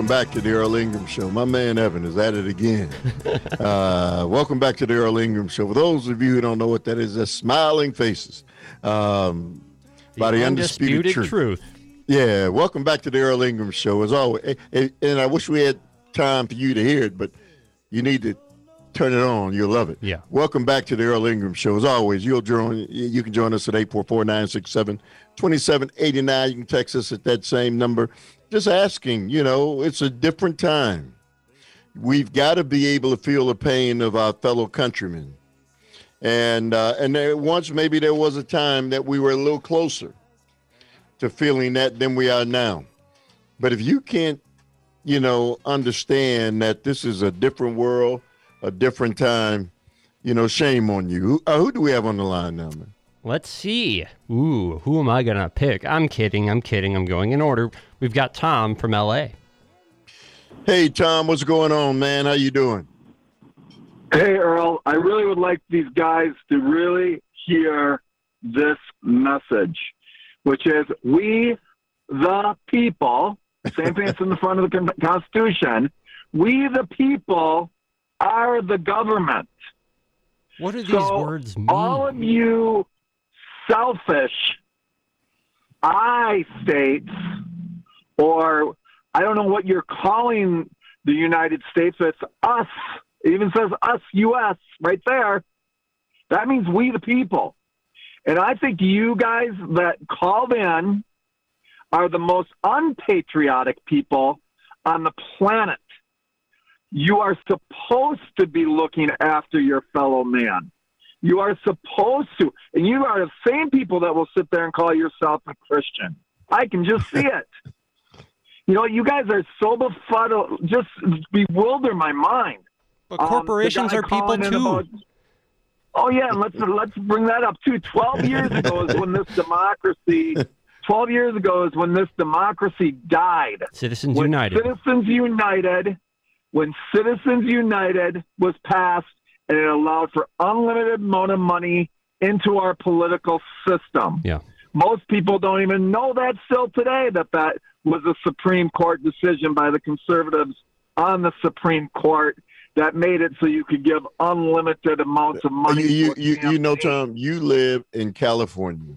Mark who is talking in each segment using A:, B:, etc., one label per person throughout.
A: welcome back to the Earl Ingram Show. My man Evan is at it again. Welcome back to the Earl Ingram Show. For those of you who don't know what that is, that's smiling faces. By the undisputed truth. Yeah, welcome back to the Earl Ingram Show. As always, and I wish we had time for you to hear it, but you need to turn it on. You'll love it.
B: Yeah.
A: Welcome back to the Earl Ingram Show. As always, you can join us at 844-967-2789. You can text us at that same number. Just asking, it's a different time. We've got to be able to feel the pain of our fellow countrymen. And there was a time that we were a little closer to feeling that than we are now. But if you can't, understand that this is a different world, a different time, shame on you. Who do we have on the line now, man?
B: Let's see. Ooh, who am I going to pick? I'm kidding. I'm going in order. We've got Tom from L.A.
A: Hey, Tom, what's going on, man? How you doing?
C: Hey, Earl. I really would like these guys to really hear this message, which is we, the people, same thing that's in the front of the Constitution, we, the people, are the government.
B: What do these words mean?
C: All of you selfish I states, or I don't know what you're calling the United States, it's us. It even says us, U.S., right there. That means we the people. And I think you guys that called in are the most unpatriotic people on the planet. You are supposed to be looking after your fellow man. You are supposed to. And you are the same people that will sit there and call yourself a Christian. I can just see it. You guys are so befuddled, just bewilder my mind.
B: But corporations are people too.
C: Oh, yeah, and let's bring that up too. 12 years ago is when this democracy died.
B: Citizens United.
C: When Citizens United was passed, and it allowed for unlimited amount of money into our political system.
B: Yeah.
C: Most people don't even know that still today, that was a Supreme Court decision by the conservatives on the Supreme Court that made it so you could give unlimited amounts of money.
A: Tom, you live in California,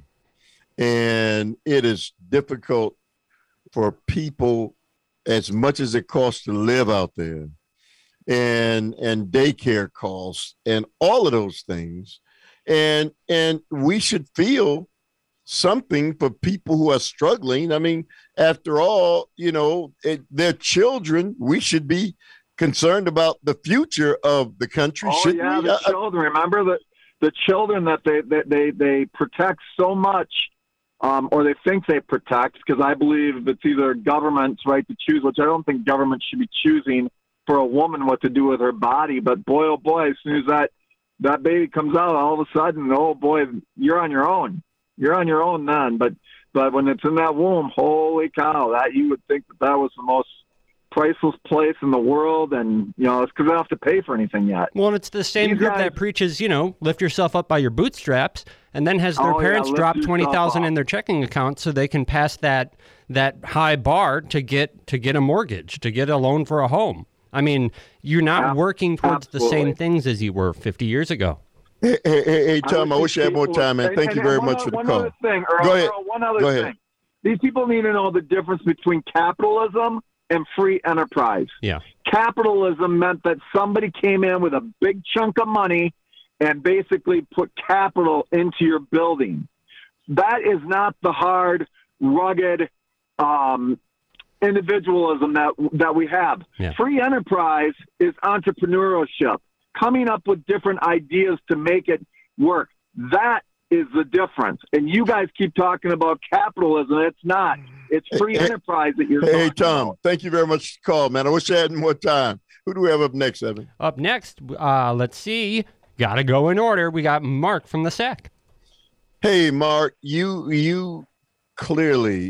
A: and it is difficult for people as much as it costs to live out there, and daycare costs and all of those things. And we should feel something for people who are struggling. I mean, after all, they're children. We should be concerned about the future of the country.
C: Oh, yeah, the children. Remember the children that they protect so much. Or they think they protect, because I believe it's either government's right to choose, which I don't think government should be choosing for a woman what to do with her body. But boy, oh boy, as soon as that baby comes out, all of a sudden, oh boy, you're on your own. You're on your own then. But when it's in that womb, holy cow, that you would think that was the most priceless place in the world, and it's because they don't have to pay for anything yet.
B: Well, and it's the same group that preaches, lift yourself up by your bootstraps, and then has their parents drop $20,000 in their checking account so they can pass that high bar to get a mortgage, to get a loan for a home. I mean, you're not working towards the same things as you were 50 years ago.
A: Hey, Tom, I wish you had more time, man. Thank you very much for the call.
C: One other thing, Earl,
A: Go ahead.
C: One other thing. These people need to know the difference between capitalism and free enterprise.
B: Yeah.
C: Capitalism meant that somebody came in with a big chunk of money and basically put capital into your building. That is not the hard, rugged individualism that we have.
B: Yeah.
C: Free enterprise is entrepreneurship, coming up with different ideas to make it work. That is the difference. And you guys keep talking about capitalism. It's not. It's free enterprise that you're talking about.
A: Hey, Tom, thank you very much for the call, man. I wish I had more time. Who do we have up next, Evan?
B: Up next, let's see. Got to go in order. We got Mark from the SAC.
A: Hey, Mark, you clearly,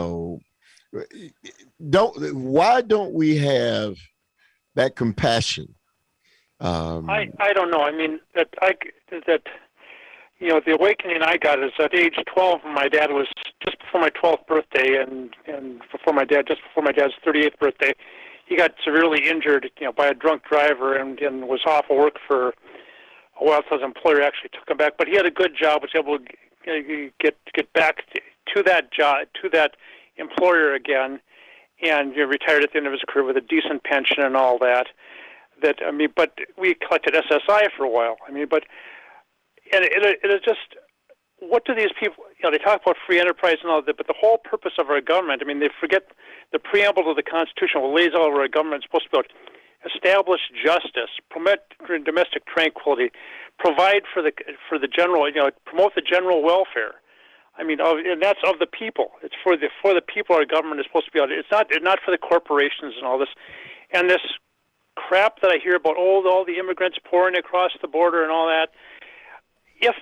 A: why don't we have that compassion?
D: I don't know. I mean, the awakening I got is at age 12. My dad was just before my 12th birthday, and just before my dad's 38th birthday, he got severely injured, by a drunk driver, and was off of work for a while. So his employer actually took him back, but he had a good job, was able to get back to that job, to that employer again, and retired at the end of his career with a decent pension and all that. But we collected SSI for a while. And it is just, what do these people, they talk about free enterprise and all that, but the whole purpose of our government, they forget the preamble to the Constitution, what lays out our government is supposed to be about: establish justice, promote domestic tranquility, provide for the general, promote the general welfare. And that's of the people. It's for the people our government is supposed to be able to. It's not for the corporations and all this. And this crap that I hear about, all the immigrants pouring across the border and all that, if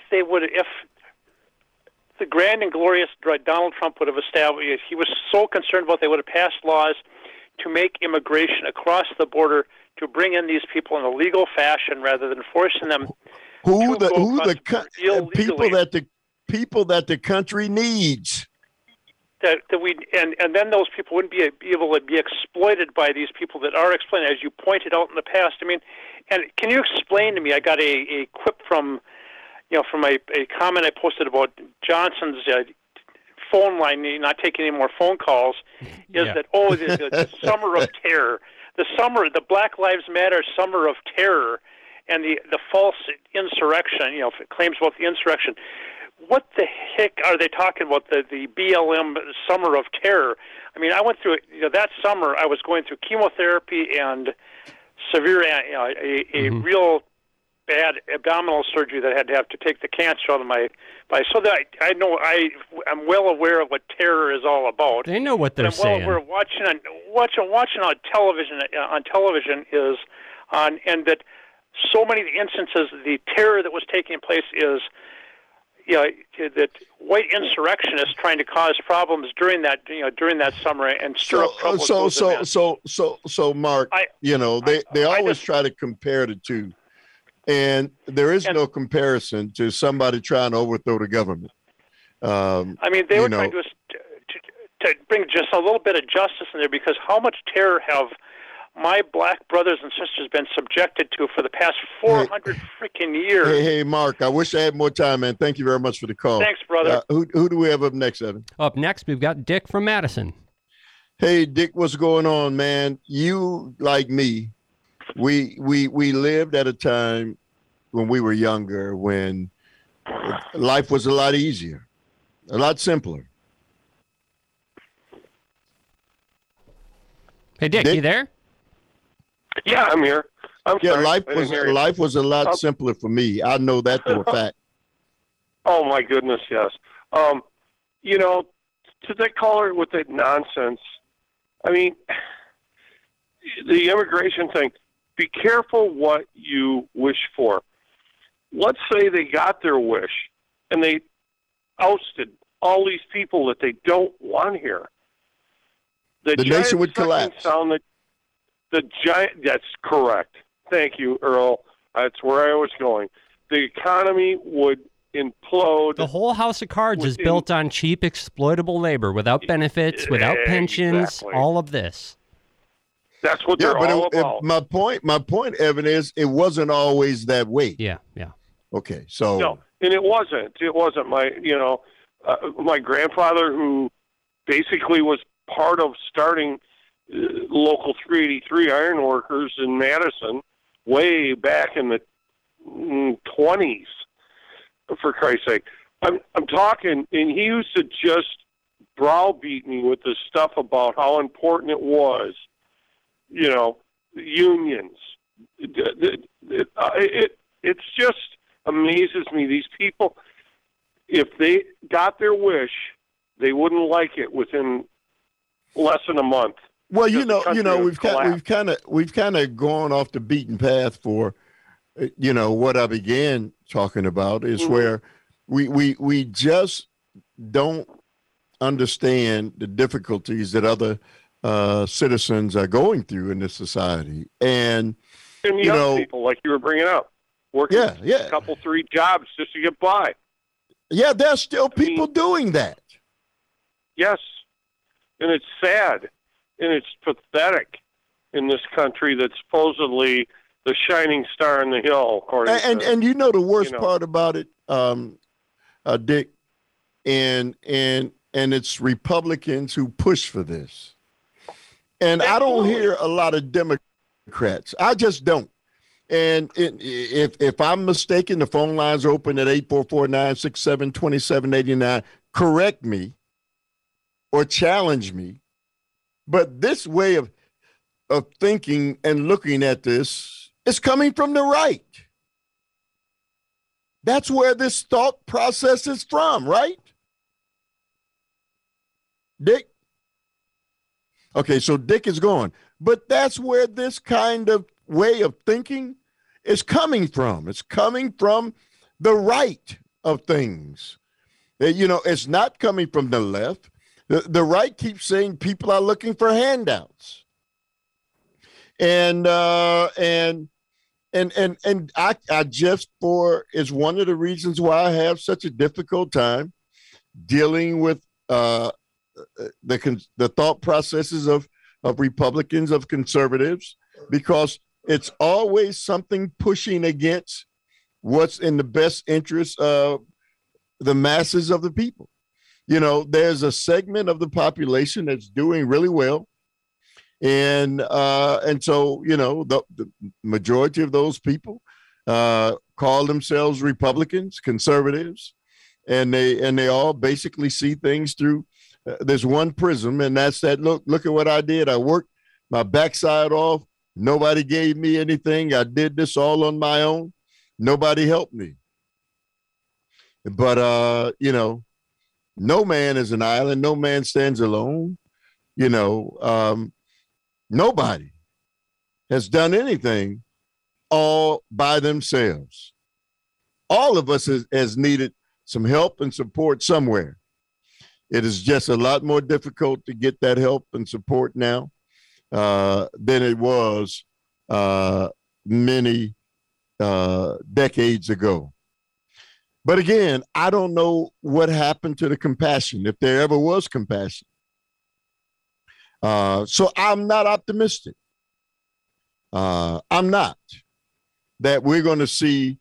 D: the grand and glorious Donald Trump would have established, if he was so concerned about, they would have passed laws to make immigration across the border, to bring in these people in a legal fashion rather than forcing them
A: people that the country needs.
D: And then those people wouldn't be able to be exploited by these people that are exploited, as you pointed out in the past. And can you explain to me? I got a quip from a comment I posted about Johnson's phone line not taking any more phone calls. Is that the summer of terror, the Black Lives Matter summer of terror, and the false insurrection, claims about the insurrection. What the heck are they talking about, the BLM summer of terror? I went through that summer. I was going through chemotherapy and severe, a real bad abdominal surgery that I had to have to take the cancer out of my body. So that I know I'm well aware of what terror is all about.
B: They know what they're saying.
D: We're watching on television. On television is on, and that so many instances, the terror that was taking place is, that white insurrectionists trying to cause problems during that summer and stir up trouble.
A: So Mark, they always try to compare the two, and there is no comparison to somebody trying to overthrow the government.
D: They were trying to bring just a little bit of justice in there, because how much terror have my black brothers and sisters been subjected to for the past 400 freaking years?
A: Hey, Mark, I wish I had more time, man. Thank you very much for the call.
D: Thanks, brother.
A: Who do we have up next, Evan?
B: Up next, we've got Dick from Madison.
A: Hey, Dick, what's going on, man? You, like me, we lived at a time when we were younger, when life was a lot easier, a lot simpler.
B: Hey, Dick, you there?
E: Yeah, I'm here. I'm sorry.
A: Life was a lot simpler for me. I know that for a fact.
E: Oh my goodness, yes. To that caller with that nonsense, the immigration thing, be careful what you wish for. Let's say they got their wish and they ousted all these people that they don't want here. The
A: nation would collapse.
E: That's correct. Thank you, Earl. That's where I was going. The economy would implode.
B: The whole house of cards is built on cheap, exploitable labor, without benefits, without pensions, all of this.
E: That's what they're all about.
A: My point, Evan, is it wasn't always that way.
B: Yeah.
A: Okay, so
E: no, and it wasn't. It wasn't. My grandfather, who basically was part of starting Local 383 Iron Workers in Madison way back in the 20s, for Christ's sake. I'm talking, and he used to just browbeat me with this stuff about how important it was, unions. It just amazes me. These people, if they got their wish, they wouldn't like it within less than a month.
A: Well, we've kind of gone off the beaten path for, what I began talking about is where we just don't understand the difficulties that other citizens are going through in this society, and
E: young people like you were bringing up, working a couple, 3 jobs just to get by.
A: Yeah, there's still people doing that.
E: Yes. And it's sad. And it's pathetic in this country that's supposedly the shining star on the hill.
A: And you know the worst part about it, Dick, and it's Republicans who push for this. And I don't hear a lot of Democrats. I just don't. And if I'm mistaken, the phone lines are open at 844-967-2789. Correct me or challenge me. But this way of thinking and looking at this is coming from the right. That's where this thought process is from, right? Dick? Okay, so Dick is gone. But that's where this kind of way of thinking is coming from. It's coming from the right of things. It's not coming from the left. The right keeps saying people are looking for handouts. And I just is one of the reasons why I have such a difficult time dealing with the thought processes of Republicans, of conservatives, because it's always something pushing against what's in the best interest of the masses of the people. There's a segment of the population that's doing really well. And so, the majority of those people call themselves Republicans, conservatives, and they all basically see things through this one prism. And that's that, look at what I did. I worked my backside off. Nobody gave me anything. I did this all on my own. Nobody helped me. But, no man is an island. No man stands alone. Nobody has done anything all by themselves. All of us has needed some help and support somewhere. It is just a lot more difficult to get that help and support now than it was many decades ago. But again, I don't know what happened to the compassion, if there ever was compassion. So I'm not optimistic. I'm not that we're going to see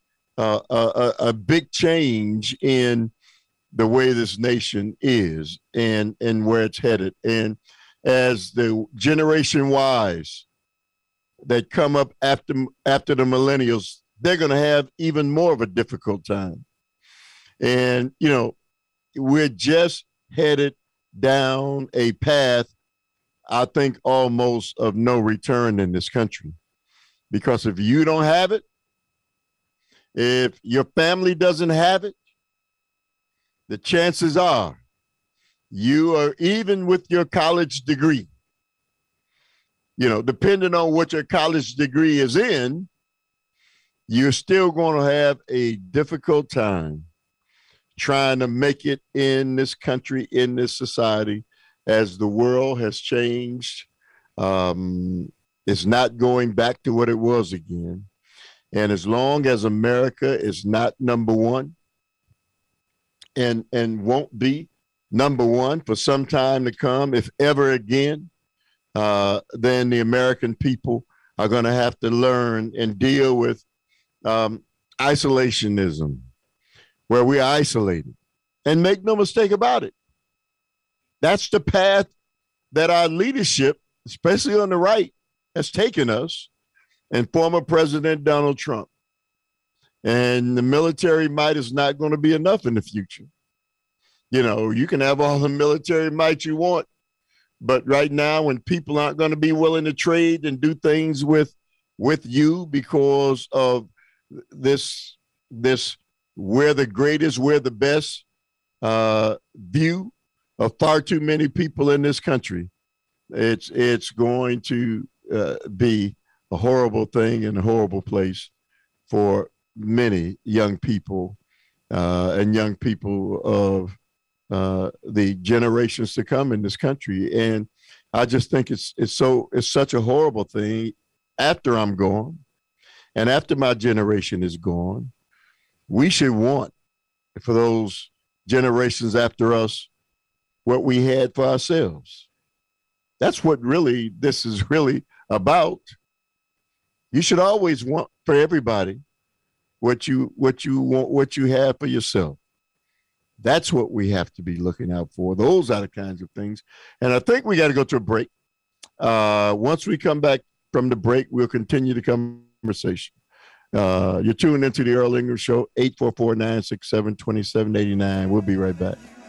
A: a big change in the way this nation is and where it's headed. And as the Generation Ys that come up after the millennials, they're going to have even more of a difficult time. And, we're just headed down a path, I think, almost of no return in this country. Because if you don't have it, if your family doesn't have it, the chances are you are, even with your college degree, depending on what your college degree is in, you're still going to have a difficult time trying to make it in this country, in this society, as the world has changed. It's not going back to what it was again. And as long as America is not number one and won't be number one for some time to come, if ever again, then the American people are going to have to learn and deal with isolationism, where we're isolated. And make no mistake about it, that's the path that our leadership, especially on the right, has taken us, and former President Donald Trump. And the military might is not going to be enough in the future. You can have all the military might you want, but right now, when people aren't going to be willing to trade and do things with you because of this we're the greatest, we're the best view of far too many people in this country, it's going to be a horrible thing and a horrible place for many young people and young people of the generations to come in this country. And I just think it's such a horrible thing after I'm gone and after my generation is gone. We should want for those generations after us what we had for ourselves. That's what really this is really about. You should always want for everybody what you want, what you have for yourself. That's what we have to be looking out for. Those are the kinds of things. And I think we got to go to a break. Once we come back from the break, we'll continue the conversation. You're tuned into the Earl Ingram Show, 844-967-2789. We'll be right back.